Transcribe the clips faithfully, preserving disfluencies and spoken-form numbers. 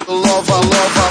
Лова, лова.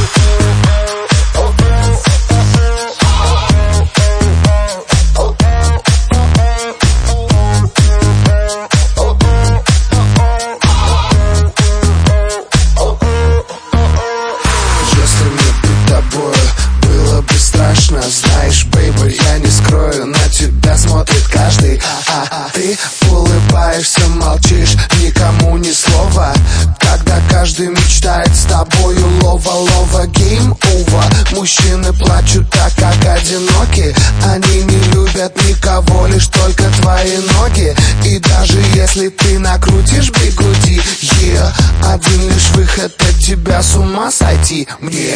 Если мне быть тобою было бы страшно, знаешь, бейби, я не скрою, на тебя смотрит каждый, а, а ты улыбаешься, молчишь, никому ни слова, когда каждый мечтает с тобою. Лова, лова, гейм over. Мужчины плачут так, как одиноки, они не любят никого, лишь только твои ноги. И даже если ты накрутишь бигуди, yeah, один лишь выход от тебя с ума сойти мне.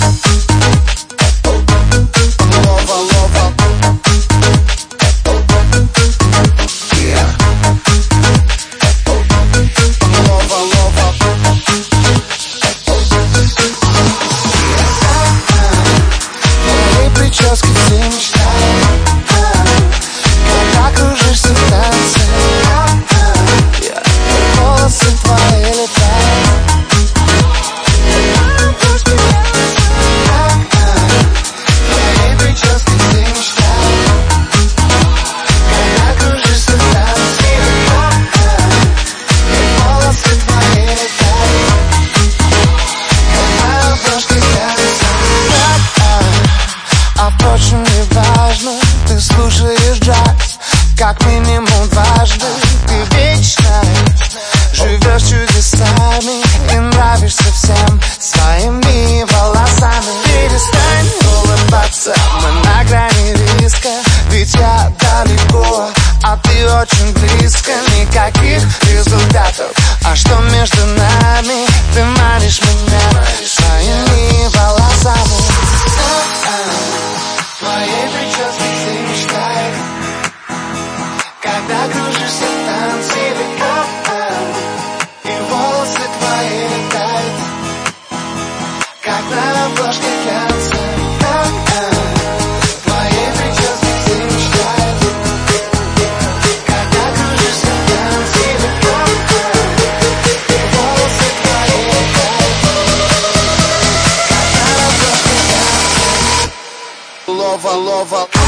Лова, лова. Yeah. Лова, лова. Моей прически ты мечтаешь, когда кружишься в танце, волосы твои летают. Моей прически ты мечтаешь, когда кружишься в танце, волосы твои летают. Когда обложки танца. А впрочем, не важно, ты слушаешь джаз как минимум дважды. Ты вечно живешь чудесами и нравишься всем своими волосами. Перестань улыбаться, мы на грани риска, ведь я далеко, а ты очень близко. Никаких результатов, а что между нами? Ты манишь меня своими волосами. Моей прически ты мечтаешь, когда кружишься в танце, и волосы твои летают, как на обложке глянца. Моей прически ты мечтаешь, когда кружишься в танце, и волосы твои летают, как на обложке глянца. Лова, лова.